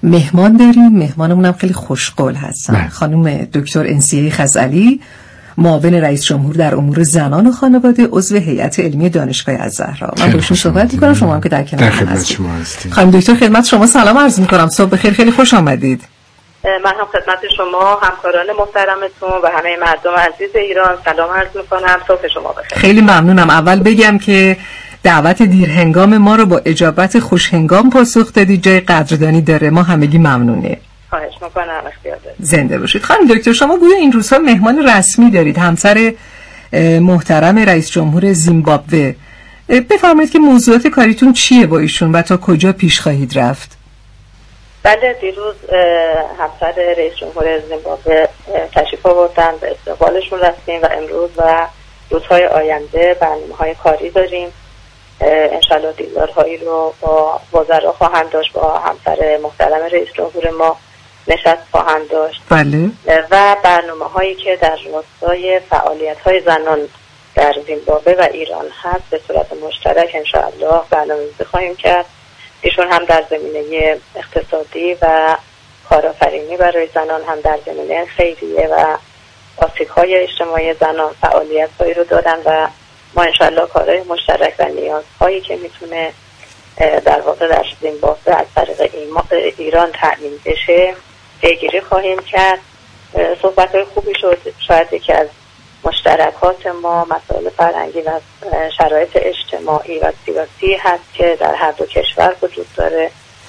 مهمان داریم. مهمانمون هم خیلی خوشقول هستن. خانم دکتر انسیه خزعلی، معاون رئیس جمهور در امور زنان و خانواده، عضو هیئت علمی دانشگاه الزهرا. من با شما صحبت می‌کنم، شما هم که در کنار هستید. خانم دکتر خدمت شما سلام عرض می‌کنم. صبح بخیر، خیلی خوش آمدید. من هم خدمت شما، همکاران محترمتون و همه مردم عزیز ایران سلام عرض می‌کنم. صبح شما بخیر. خیلی ممنونم. اول بگم که دعوت دیرهنگام ما رو با اجابت خوشهنگام پاسخ دادید. جای قدردانی داره، ما همگی ممنونه. خواهش می‌کنم، اختیار دارید. زنده باشید. خانم دکتر شما گویا این روزها مهمان رسمی دارید، همسر محترم رئیس جمهور زیمبابوه. بفرمایید که موضوعات کاریتون چیه با ایشون و تا کجا پیش خواهید رفت؟ بله، دیروز همسر رئیس جمهور زیمبابوه تشریف آوردن، به استقبالشون رفتیم و امروز و روزهای آینده برنامه‌های کاری داریم. انشالله دیدارهایی رو با وزرا خواهند داشت، با همسر محترم رئیس جمهور ما نشست خواهند داشت. بله. و برنامه‌هایی که در راستای فعالیت‌های زنان در زیمبابوه و ایران هست به صورت مشترک انشالله برنامه‌ریزی خواهیم کرد. ایشون هم در زمینه اقتصادی و کارآفرینی برای زنان، هم در زمینه خیریه و آسیب‌های اجتماعی زنان فعالیت‌هایی رو دارن و ما انشالله کارهای مشترک و نیازهایی که میتونه در واقع در زیمبابوه از طریق ایران تأمین بشه پیگیری خواهیم کرد. صحبت‌های خوبی شد. شاید یکی از مشترکات ما مسائل فرهنگی و شرایط اجتماعی و سیاسی هست که در هر دو کشور وجود داره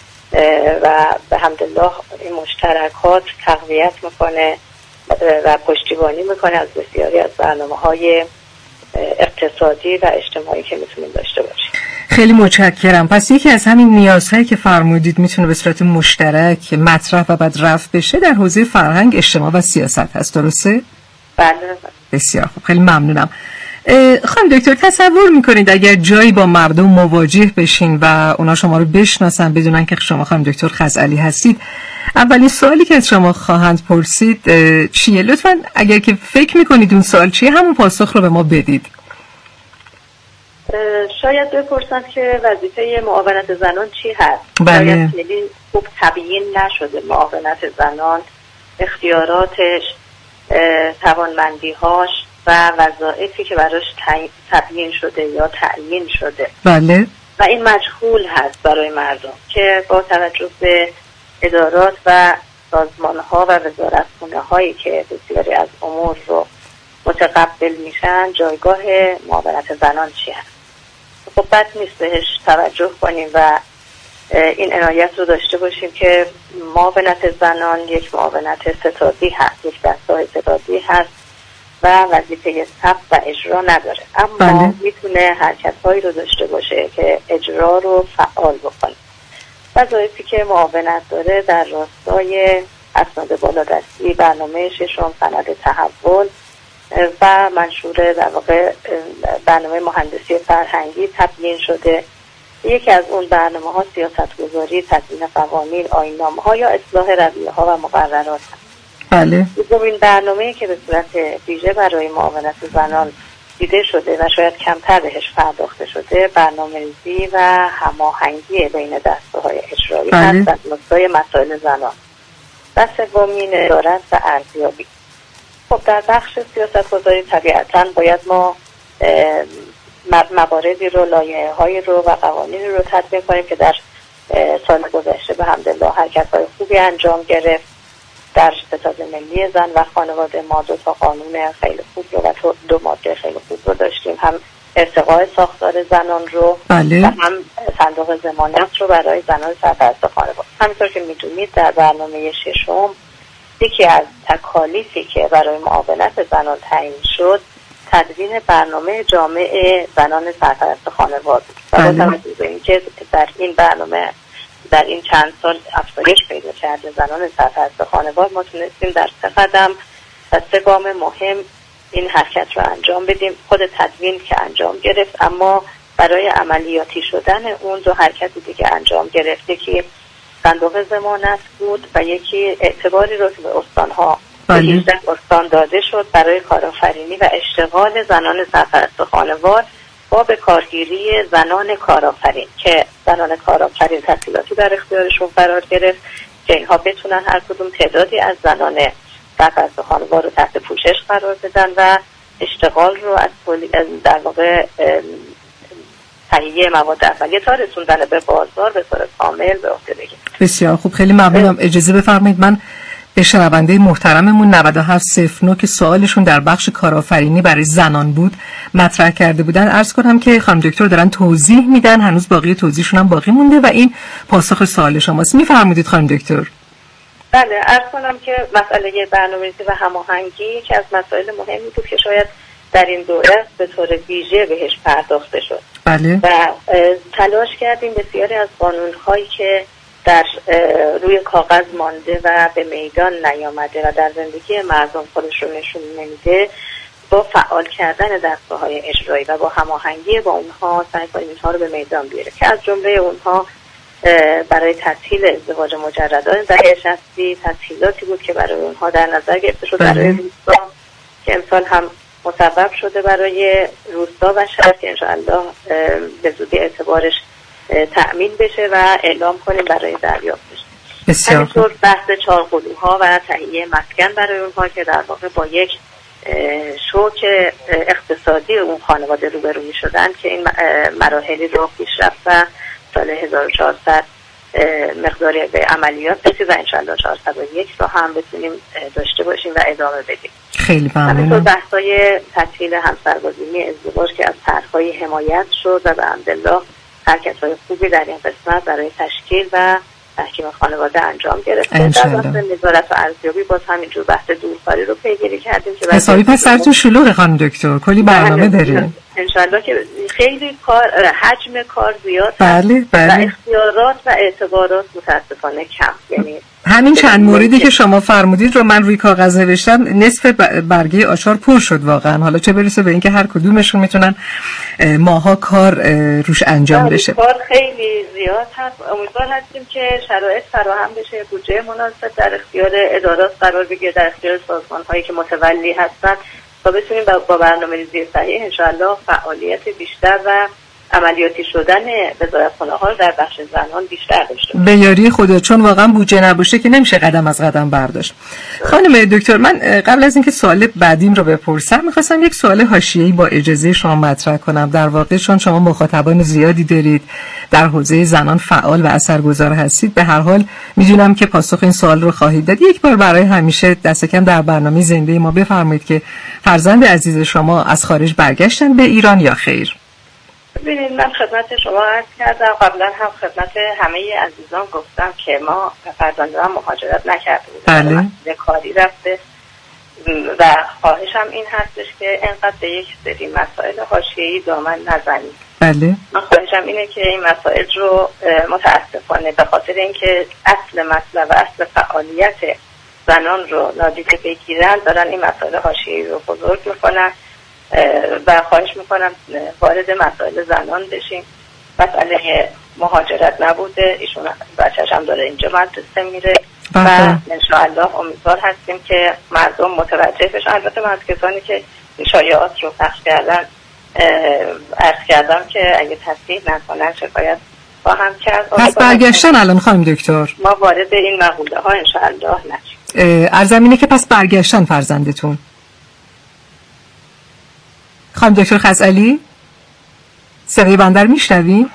و به حمدالله این مشترکات تقویت میکنه و پشتیبانی میکنه از بسیاری از برنامه‌های اقتصادی و اجتماعی که میتونیم داشته باشیم. خیلی متشکرم. پس یکی از همین نیازهایی که فرمودید میتونه به صورت مشترک مطرح و بعد رفع بشه در حوزه فرهنگ، اجتماع و سیاست هست، درسته؟ بله. بسیار خوب، خیلی ممنونم. خانم دکتر تصور میکنید اگر جایی با مردم مواجه بشین و اونا شما رو بشناسن بدونن که شما خانم دکتر خزعلی هستید، اولین سوالی که از شما خواهند پرسید چیه؟ لطفاً اگر که فکر میکنید اون سوال چیه همون پاسخ رو به ما بدید. شاید بپرسن که وظیفه معاونت زنان چی هست؟ بله. شاید خیلی خوب تبیین نشده معاونت زنان، اختیاراتش، توانمندی‌هاش و وظایفی که براش تبیین شده یا تعیین شده. بله. و این مجهول هست برای مردم که با توجه به ادارات و سازمان‌ها و وزارتخونه‌هایی که بسیاری از امور رو متقبل میشن جایگاه معاونت زنان چی هست. خب بد نیست بهش توجه کنیم و این عنایت رو داشته باشیم که معاونت زنان یک معاونت ستادی هست، یک دستگاه ستادی هست و وظیفه ثبت و اجرا نداره، اما میتونه حرکت‌هایی رو داشته باشه که اجرا رو فعال بکنه. وظایفی که معاونت داره در راستای اسناد بالادستی، برنامه ششم، سند تحول و منشور در واقع برنامه مهندسی فرهنگی تبیین شده. یکی از اون برنامه‌ها سیاست‌گذاری، تدوین قوانین، آیین‌نامه‌ها یا اصلاح رویه‌ها و مقررات هست. بله. این برنامه‌ای که به صورت ویژه برای معاونت زنان دیده شده و شاید کمتر بهش پرداخته شده، برنامه‌ریزی و هماهنگی بین دسته‌های اجرایی هست در راستای مسائل زنان. و سومین ادارت و ارزیابی. خب در بخش سیاست‌گذاری طبیعتاً باید ما مواردی رو، لایحه‌هایی رو و قوانینی رو تطبیق کنیم که در سال گذشته به حمدالله حرکت‌های خوبی انجام گرفت. در ستاد ملی زن و خانواده ما 2 تا قانون خیلی خوب رو و 2 ماده خیلی خوب رو داشتیم، هم ارتقاء ساختار زنان رو بله. و هم صندوق ضمانت رو برای زنان سرپرست خانواده. همینطور که میدونید در برنامه ششم یکی از تکالیفی که برای معاونت زنان تعیین شد تدوین برنامه جامع زنان سرپرست خانواده و با توجه به اینکه در این برنامه در این چند سال افزایش پیدا کرده زنان سرپرست خانواده، ما تونستیم در 3 قدم و 3 گام مهم این حرکت رو انجام بدیم. خود تدوین که انجام گرفت، اما برای عملیاتی شدن اون 2 حرکت دیگه انجام گرفت. یکی صندوق ضمانت بود و یکی اعتباری رو که به استان‌ها به 18 استان داده شد برای کارآفرینی و اشتغال زنان سرپرست خانواده با به کارگیری زنان کارآفرین که زنان کارآفرین تحصیلاتی در اختیارشون قرار گرفت که اینها بتونن هر کدوم تعدادی از زنان سرپرست خانوار رو تحت پوشش قرار بدن و اشتغال رو از در واقع تهیه مواد اولیه تا رسوندن به بازار به صورت کامل به عهده بگیرن. بسیار خوب، خیلی ممنونم. اجازه بفرمایید من به شنونده محترممون 9709 که سوالشون در بخش کارآفرینی برای زنان بود مطرح کرده بودن عرض کنم که خانم دکتر دارن توضیح میدن، هنوز باقی توضیحشون هم باقی مونده و این پاسخ سوال شماست. میفرمایید خانم دکتر. بله، عرض کنم که مسئله برنامه‌ریزی و هماهنگی که از مسائل مهمی بود که شاید در این دوره به طور ویژه بهش پرداخته شد. بله. و تلاش کردیم بسیاری از قانون‌هایی که در روی کاغذ مانده و به میدان نیامده و در زندگی مردم خودش رو نشون نمیده، با فعال کردن دستگاه‌های اجرایی و با هماهنگی با اونها سعی کنیم اینها رو به میدان بیاره که از جمله اونها برای تسهیل ازدواج مجردان در شخصی تسهیلاتی بود که برای اونها در نظر گرفته شد برای روستا که امسال هم مسبب شده برای روستا و شهر که انشاءالله به زودی اعتبارش تأمین بشه و اعلام کنیم برای دریافتش. همینطور بحث چهارقلوها و تهیه مسکن برای اونها که در واقع با یک شوک اقتصادی اون خانواده روبروی شدن که این مراحلی رو پیش رفت و سال 1400 مقداری به عملیات رسید و انشاءالله 401 رو هم بتونیم داشته باشیم و ادامه بدیم. خیلی ممنونم. همینطور بحث‌های تسهیل همسرگزینی ازدواج که از طرح‌های حمایت شد و به حمدالله حرکت‌های خوبی در این قسمت برای تشکیل و تحکیم خانواده انجام گرفته. در بحث نظارت و ارزیابی باز همینجور بحث دورکاری رو پیگیری کردیم که حسابی پس سرتون شلوغه خانم دکتر، کلی برنامه داره. انشالله که خیلی کار، حجم کار زیاد. بله بله. و اختیارات و اعتبارات متاسفانه کم. یعنی همین چند موردی که شما فرمودید رو من روی کاغذ نوشتم، نصف برگه آچار پر شد واقعا، حالا چه برسه به اینکه هر کدومشون میتونن ماها کار روش انجام بشه. کار خیلی زیاد هست. امیدوار هستیم که شرایط فراهم بشه، بودجه مناسب در اختیار ادارات قرار بگیره، در اختیار سازمان‌هایی که متولی هستن تا بتونیم با برنامه‌ریزی صحیح انشاءالله فعالیت بیشتر و عملیاتی شدن وزارتخانه‌ها رو در بخش زنان بیشتر داشته. به یاری خدا، چون واقعا بودجه نباشه که نمیشه قدم از قدم برداشت. خانم دکتر، من قبل از اینکه سوال بعدیم رو بپرسم می‌خواستم یک سوال حاشیه‌ای با اجازه شما مطرح کنم. در واقع چون شما مخاطبان زیادی دارید در حوزه زنان فعال و اثرگذار هستید، به هر حال میدونم که پاسخ این سوال رو خواهید داد. یک بار برای همیشه دست کم در برنامه زنده ما بفرمایید که فرزند عزیز شما از خارج برگشتن به ایران یا خیر؟ ببینید، من خدمت شما عرض کردم، قبلا هم خدمت همه عزیزان گفتم که ما فرزندان مهاجرت نکرده بودیم. بله. کاری رفته و خواهشم این هستش که انقدر به یک سری مسائل حاشیه‌ای دامن نزنید. بله. من خواهشم اینه که این مسائل رو متاسفانه به خاطر اینکه اصل مسئله و اصل فعالیت زنان رو نادیده بگیرن دارن این مسائل حاشیه‌ای رو بزرگ میکنن و خواهش میکنم وارد مسائل زنان بشیم. مسئله مهاجرت نبوده، ایشون بچه‌ش هم داره اینجا مدرسه میره و انشاءالله امیدوار هستیم که مردم متوجه بشن. البته من از کسانی که شایعات رو پخش کردن عرض کردم که اگه تصحیح نکنن شکایت خواهم کرد. پس برگشتن الان خانم دکتر؟ ما وارد این مقوله ها انشاءالله نشیم. عرضم اینه که پس برگشتن فرزندتون. خانم دکتر خزعلی صدای بنده رو میشنوین؟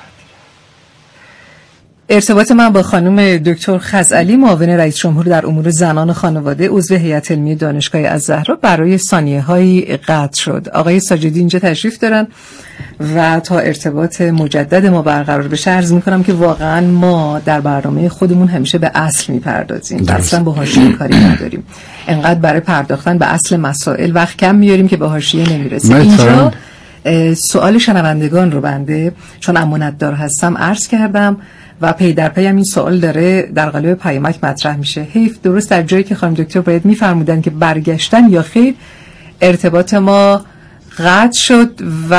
ارتباط من با خانم دکتر خزعلی معاون رئیس جمهور در امور زنان و خانواده عضو هیئت علمی دانشگاه الزهرا برای ثانیه‌هایی قطع شد. آقای ساجدی اینجا تشریف دارن و تا ارتباط مجدد ما برقرار بشه عرض می‌کنم که واقعا ما در برنامه خودمون همیشه به اصل می‌پردازیم. اصلا با حاشیه کاری نداریم. انقدر برای پرداختن به اصل مسائل وقت کم میاریم که به حاشیه نمیرسیم. اینجا سوال شنوندگان رو بنده چون امانتدار هستم عرض کردم و پی در پی هم این سوال داره در قالب پیامک مطرح میشه. حیف درست در جایی که خانم دکتر باید میفرمودن که برگشتن یا خیر ارتباط ما قطع شد و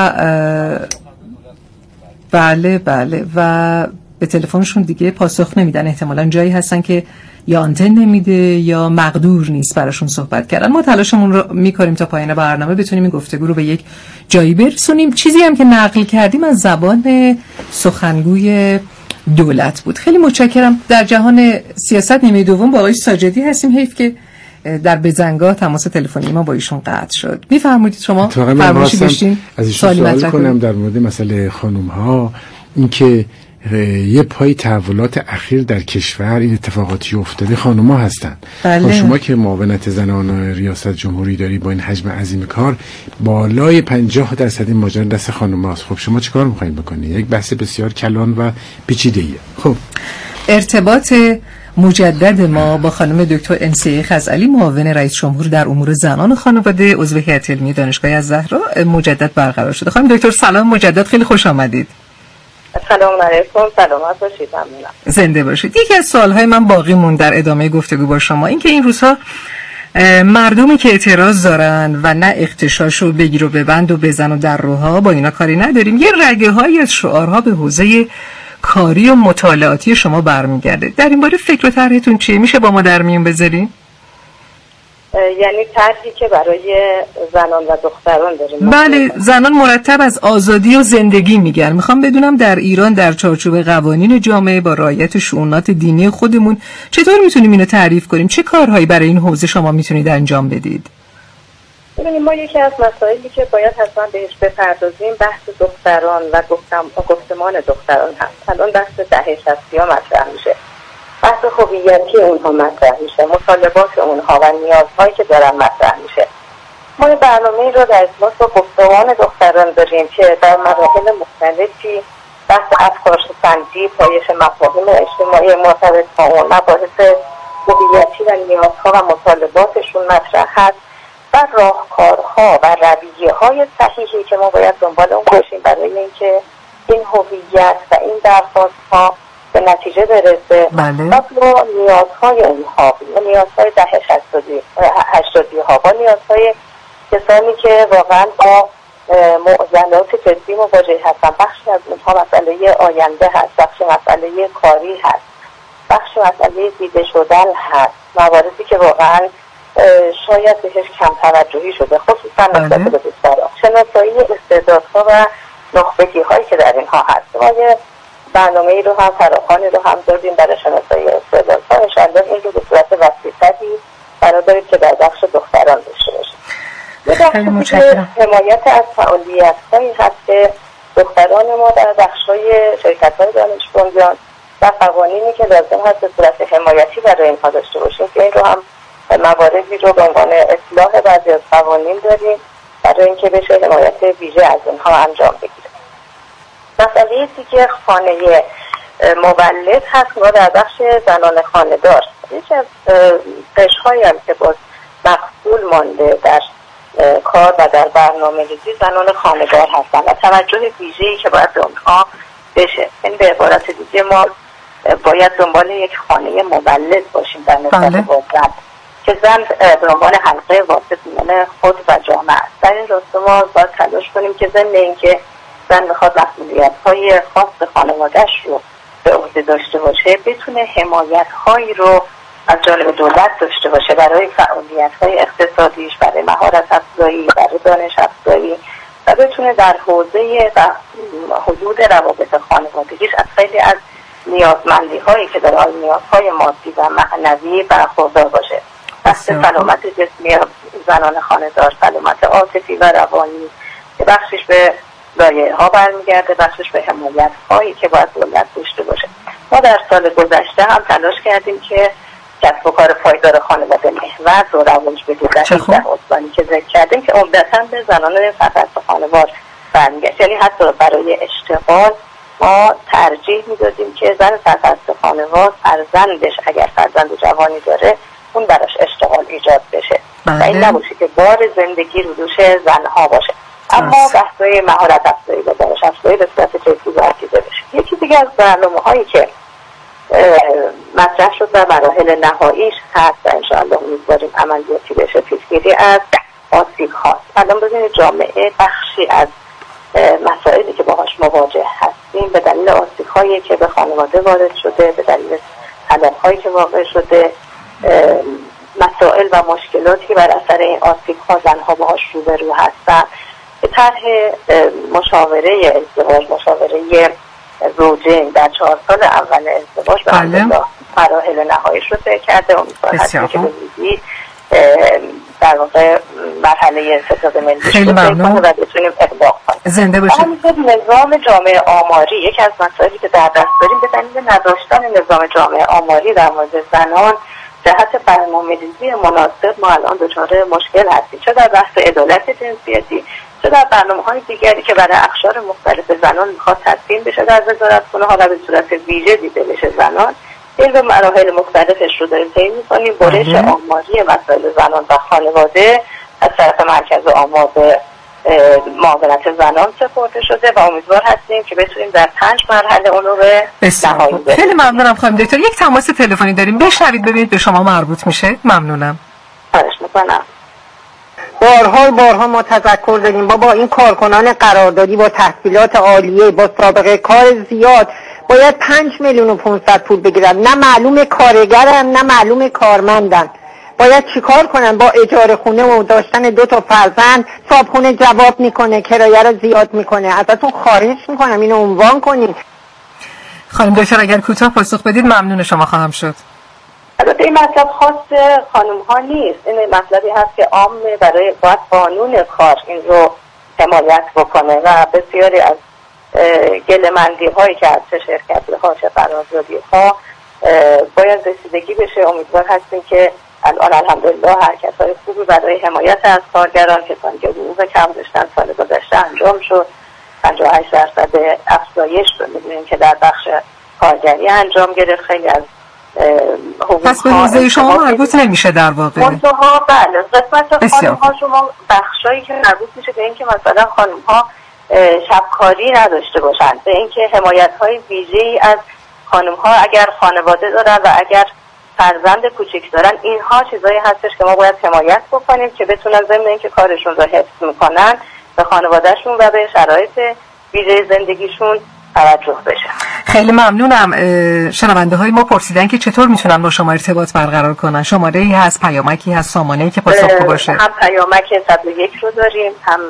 بله و به تلفنشون دیگه پاسخ نمیدن. احتمالاً جایی هستن که یا آنتن نمیده یا مقدور نیست براشون صحبت کردن. ما تلاشمون رو میکنیم تا پایان برنامه بتونیم این گفتگو رو به یک جایی برسونیم. چیزی هم که نقل کردیم از زبان سخنگوی دولت بود. خیلی متشکرم. در جهان سیاست نیمه دوم با آقای ساجدی هستیم. حیف که در بزنگاه تماس تلفنی ما با ایشون قطع شد. میفرمایید شما فرمایشی داشتین؟ از ایشون سوال کنم در مورد مسئله خانم ها، اینکه یه پای تحولات اخیر در کشور این اتفاقاتی افتاده خانم ها هستن. بله. شما که معاونت زنان ریاست جمهوری داری با این حجم عظیم کار، بالای 50% این ماجرا دست خانم هاست. خب شما چیکار می‌خواید بکنید؟ یک بحث بسیار کلان و پیچیده‌ایه. خب ارتباط مجدد ما با خانم دکتر انسیه خزعلی، معاون رئیس جمهور در امور زنان و خانواده، عضو هیئت علمی دانشگاه الزهرا، مجدد برقرار شده. خانم دکتر سلام مجدد، خیلی خوش آمدید. سلام علیکم. سلامت باشید. ممنونم. زنده باشید. یکی از سوالهای من باقی موند در ادامه گفتگو با شما، این که این روزها مردمی که اعتراض دارن و نه اغتشاش رو بگیر و ببند و بزن و در روها، با اینا کاری نداریم، یه رگه های از شعارها به حوزه کاری و مطالعاتی شما برمیگرده. در این باره فکر و طرحتون چیه؟ میشه با ما در میون بذارین؟ یعنی طرحی که برای زنان و دختران داریم؟ بله، زنان مرتب از آزادی و زندگی میگن. میخوام بدونم در ایران در چارچوب قوانین جامعه با رعایت شؤونات دینی خودمون چطور میتونیم اینو تعریف کنیم؟ چه کارهایی برای این حوزه شما میتونید انجام بدید؟ ببینید، ما یکی از مسائلی که باید حتما بهش بپردازیم بحث دختران و گفتمان دختران هست. الان بحث دهه 60 مطرح میشه، بحث هویتی اونها مطرح میشه، مطالبات اونها و نیازهایی که دارن مطرح میشه. ما این برنامه رو در ارتباط با گفتمان دختران داریم که در مراحل مختلفی بحث افکار سنجی، پایش مفاهیم اجتماعی مرتبط با اون، مباحث هویتی و نیازها و مطالباتشون مطرح هست و راهکارها و رویه‌های صحیحی که ما باید دنبال اون باشیم برای اینکه این هویت و این درخواست‌ها به نتیجه برسه. بله. با نیازهای اونها، نیازهای دهه 80 ها، با نیازهای کسانی که واقعا با معضلات جدی مواجه هستن. بخشی از اونها مسئله آینده هست، بخشی مسئله کاری هست، بخشی مسئله دیده شدن هست، مواردی که واقعا شاید بهش کم توجهی شده، خصوصا نسبت به دختران. شناسایی استعدادها و نخبگی هایی که در اینها هست. ما یه برنامه ای رو هم فراخوانی رو هم دادیم برای شناسایی استعدادها. انشاءالله این رو به صورت وسیع‌تری قرار داریم که در بخش دختران داشته باشیم. خیلی متشکرم. حمایت از فعالیت هایی هست که دختران ما در بخش‌های شرکت‌های دانش بنیان و قوانینی که لازم هست به صورت حمایتی برای اینها داشته باشیم که این رو هم مواردی رو به عنوان اصلاح بعضی از قوانین داریم برای اینکه بشه حمایت ویژه از اینها انجام بگیره. مسئله دیگه خانه مولد هست. ما در بخش زنان خانه دار یکی از قشرهایی هم که باز مقبول مانده در کار و در برنامه‌ریزی زنان خانه دار هستن و توجه ویژه‌ای که باید به اونها بشه. یعنی به عبارت دیگه ما باید دنبال یک خانه مولد باشیم در نسبت با زن که زن به عنوان حلقه واسط میان خود و جامعه است. در این راستا ما باید تلاش کنیم که ضمن اینکه زن میخواد مسئولیت‌های خاص خانواده‌اش رو به عهده داشته باشه، بتونه حمایت‌هایی رو از جانب دولت داشته باشه برای فعالیت‌های اقتصادیش، برای مهارت افزایی، برای دانش افزایی و بتونه در حوزه و حدود روابط خانوادگیش از خیلی از نیازمندی‌هایی که داره، نیازهای مادی و معنوی برخوردار باشه. بحث سلامت جسمی زنان خانه‌دار، سلامت عاطفی و روانی که بخشش به لایحه‌ها برمیگرده، بخشش به حمایت‌هایی که باید دولت داشته باشه. ما در سال گذشته هم تلاش کردیم که کسب و کار پایدار خانواده محور رو رواج بدیم در این استانی که ذکر کردیم که عمدتاً به زنان سرپرست خانوار برمیگرد. یعنی حتی برای اشتغال ما ترجیح میدادیم که زن سرپرست خانوار فرزندش اگر فرزند جوانی داره اون براش اشتغال ایجاد بشه و این نباشه که بار زندگی رو دوش زنها باشه. اما بحث‌های مهارت افزایی و دانش افزایی به صورت جدی برگزیده بشه. یکی دیگه از برنامه‌هایی که مطرح شد در مراحل نهاییش هست و انشاءالله امیدواریم عملیاتی بشه، پیشگیری از آسیب هاست. الان ببینید جامعه بخشی از مسائلی که باهاش مواجه هستیم به دلیل آسیب هایی که به خانواده وارد شده، به دلیل طلاق هایی که واقع شده، مسائل و مشکلاتی بر اثر این آسیب ها زنها باهاش روبرو هستن. طرح مشاوره ازدواج، مشاوره زوجین در 4 سال اول ازدواج به مراحل نهاییش رو طی کرده. امیدوار هستیم که به زودی در واقع مرحله ستاد ملی رو طی کنه و بتونیم اطلاق کنیم. زنده باشید. نظام جامعه آماری یکی از مسائلی که در دست داریم به دلیل نداشتن نظام جامعه آماری در مورد زنان جهت برنامه‌ریزی مناسب ما الان دچار مشکل هستیم، چه در بحث عدالت جنسیتی، چه در برنامه‌های دیگری که برای اقشار مختلف زنان میخواد تصمیم بشه در وزارتخونه‌ها و به صورت ویژه دیده بشه زنان. این به مراحل مختلفش رو داریم طی می‌کنیم. برش آماری مسائل زنان و خانواده از طرف مرکز آمار به معاونت زنان سپرده شده و امیدوار هستیم که بتونیم در 5 مرحله اون رو به نهایی برسونیم. خیلی ممنونم خانم دکتر. یک تماس تلفنی داریم، بشنوید ببینید به شما مربوط میشه. ممنونم. خواهش می‌کنم. بارها ما تذکر دادیم بابا این کارکنان قراردادی با تحصیلات عالیه با سابقه کار زیاد باید 5,500,000 پول بگیرن، نه معلوم کارگرن نه معلوم کارمندن. باید چیکار کنن؟ با اجاره خونه و داشتن 2 تا فرزند صابخونه جواب میکنه، کرایه رو زیاد میکنه. ازتون خواهش میکنم اینو عنوان کنید. خانم دکتر اگر کوتاه پاسخ بدید ممنون شما خواهم شد. البته این مطلب خاص خانم ها نیست، این مطلبی هست که عامه برای باید قانون کار این رو حمایت بکنه و بسیاری از گله‌مندی هایی که از چه شرکت ها چه قراردادی ها باید رسیدگی بشه. امیدوار هستیم که الان الحمدلله حرکت های خوبی برای حمایت از کارگران کسانی که حقوق کم داشتن سال گذشته انجام شد. 58% افزایش رو می‌بینیم که در بخش کارگری انجام گرفت. خیلی از پس به حوزه شما مربوط نمیشه در واقع. منتها بله قسمت خانم ها شما بخشایی که مربوط میشه به اینکه مثلا خانم ها شبکاری نداشته باشن، به اینکه حمایت های ویژه‌ای از خانم ها اگر خانواده دارن و اگر فرزند کوچیک دارن، اینها چیزایی هستش که ما باید حمایت بکنیم که بتونن ضمن اینکه کارشون رو حفظ میکنن به خانوادهشون و به شرایط ویژه زندگیشون توجه بشه. خیلی ممنونم. شنونده های ما پرسیدن که چطور میتونن با شما ارتباط برقرار کنن. شماره ای هست، پیامکی هست، سامانه‌ای که پاسخگو باشه؟ هم پیامک 101 رو داریم، هم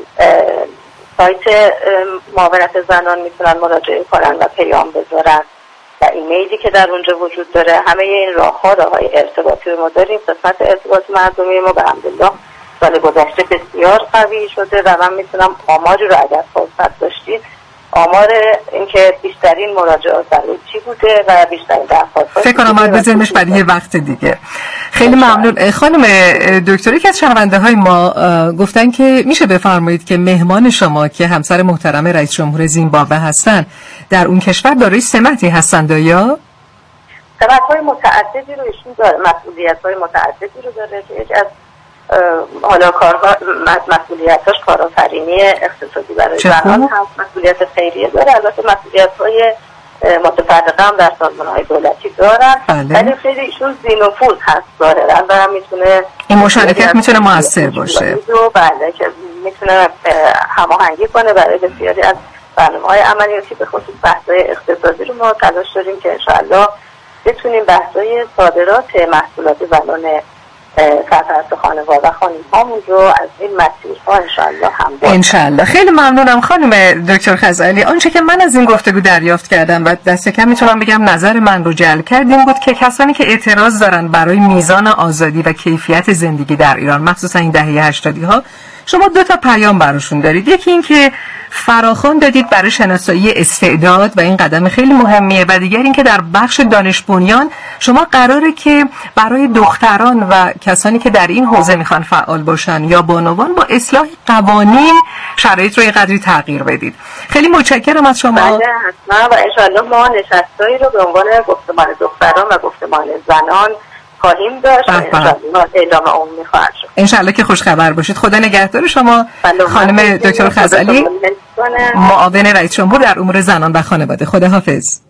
سایت معاونت زنان میتونن مراجعه کنن و پیام بذارن و ایمیلی که در اونجا وجود داره. همه این راه‌های ارتباطی ما داریم. قسمت ارتباط مردمی ما به الحمدلله سال گذشته بسیار قوی شده و من میتونم آماری رو اگر فرصت داشتید آمار اینکه بیشترین مراجعات برای چی بوده و بیشترین درخواست فکر کنم باید بذاریمش برای یه وقت دیگه. خیلی ممنون. خانم دکتر، که از شنونده های ما گفتن که میشه بفرمایید که مهمان شما که همسر محترم رئیس جمهور زیمبابوه هستن در اون کشور دارای سمتی هستند یا؟ سمت‌های متعددی رو ایشون داره، مسئولیت‌های متعددی رو داره که یکی از حالا کارها مسئولیتاش کارآفرینی اقتصادی برای زنان هست، مسئولیت خیریه داره، البته مسئولیت‌های متفرقه هم در سازمان‌های دولتی دارن، ولی خیلی ایشون ذی‌نفوذ هست ظاهراً و میتونه این مشارکت میتونه موثر باشه. بله که میتونه هماهنگی کنه برای بسیاری از برنامه‌های عملیاتی به خصوص بحث‌های اقتصادی رو ما تلاش داریم که انشاءالله بتونیم بحث‌های صادرات محصولات زنان سرپرست خانواده و خانم هامون رو از این مسیرها انشاءالله هم انشاءالله. خیلی ممنونم خانم دکتر خزعلی. آنچه که من از این گفتگو دریافت کردم و دست کم میتونم بگم نظر من رو جلب کردیم بود که کسانی که اعتراض دارن برای میزان آزادی و کیفیت زندگی در ایران مخصوصا این دهه 80 ها، شما 2 تا پیام براشون دارید. یکی این که فراخوان دادید برای شناسایی استعداد و این قدم خیلی مهمیه، و دیگر این که در بخش دانش بنیان شما قراره که برای دختران و کسانی که در این حوزه میخوان فعال باشن یا بانوان با اصلاح قوانین شرایط رو یه قدری تغییر بدید. خیلی متشکرم از شما. بله حتما و انشاءالله ما نشستایی رو به عنوان گفتمان دختران و گفتمان زنان خواهیم داشت. انشاءالله اعلام عمومی خواهد شد. انشاءالله که خوش خبر باشید. خدا نگهدار شما خانم دکتر خزعلی، معاون رئیس جمهور در امور زنان و خانواده. خداحافظ.